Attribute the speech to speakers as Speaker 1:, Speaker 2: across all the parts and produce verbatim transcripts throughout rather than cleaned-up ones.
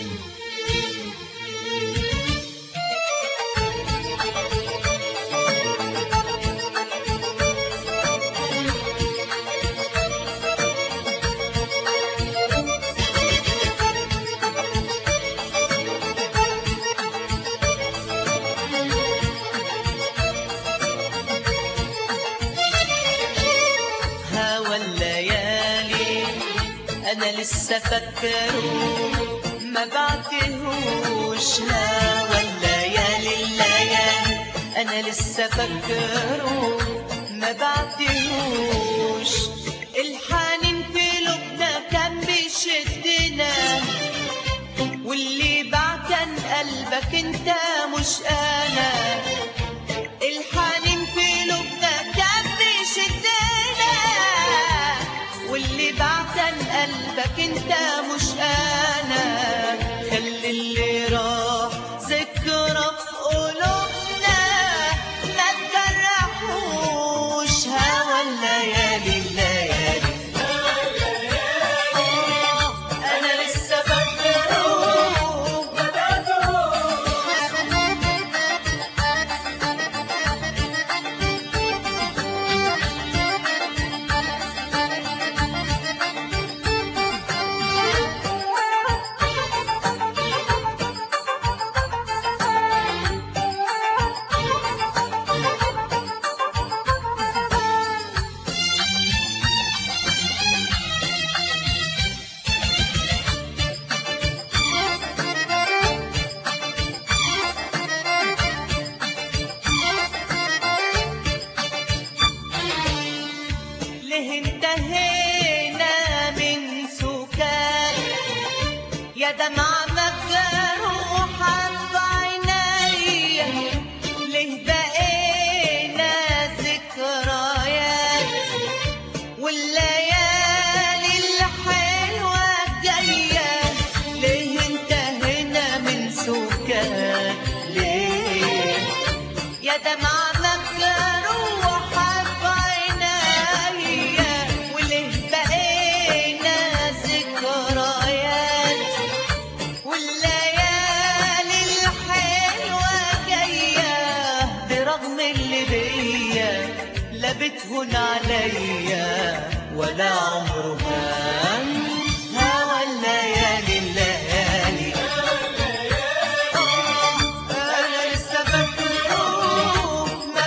Speaker 1: أنا لسه فكره ما بعتهوش، هوا الليالي الليالي أنا لسه فكره ما بعتهوش. الحنين في قلوبنا كان بيشدنا، واللي باع كان قلبك انت مش أنا. الحنين في قلوبنا كان بيشدنا، واللي باع كان قلبك انت مش انا. خلي اللي راح ذكرى في قلوبنا ما تجرحوش، هوا الليالي الليالي انا لسه فاكره ما انتهينا من سكان يا دمعة مجروحة بعينيا. ليه بقينا ذكريات والليالي الحلوة جاية؟ ليه انتهينا من سكان؟ ليه يا دمعة مجروحة لا بتهون عليا ولا عمره هان، هوا الليالي الليالي أنا لسه فاكره ما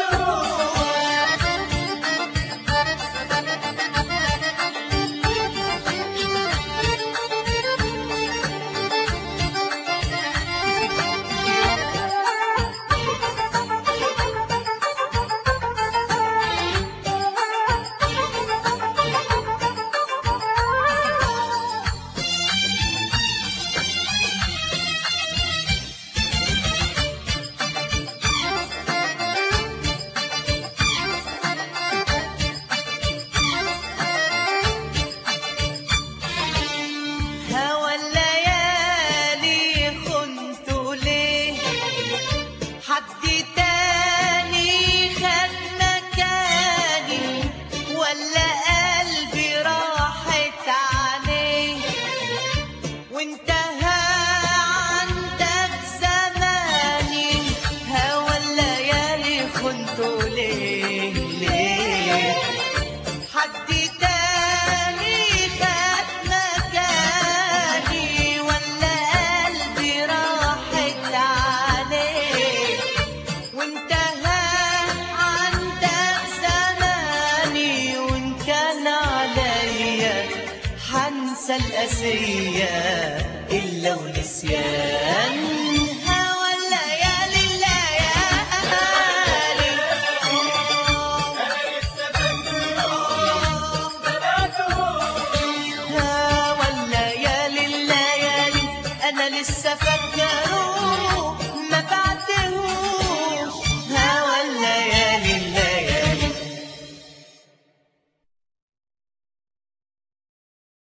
Speaker 1: ليه ليه حد تاني خد مكاني، ولا قلبي راحت عليه وانتهى عندك زماني. وان كان عليا حنسى القاسية إلا ونسيان.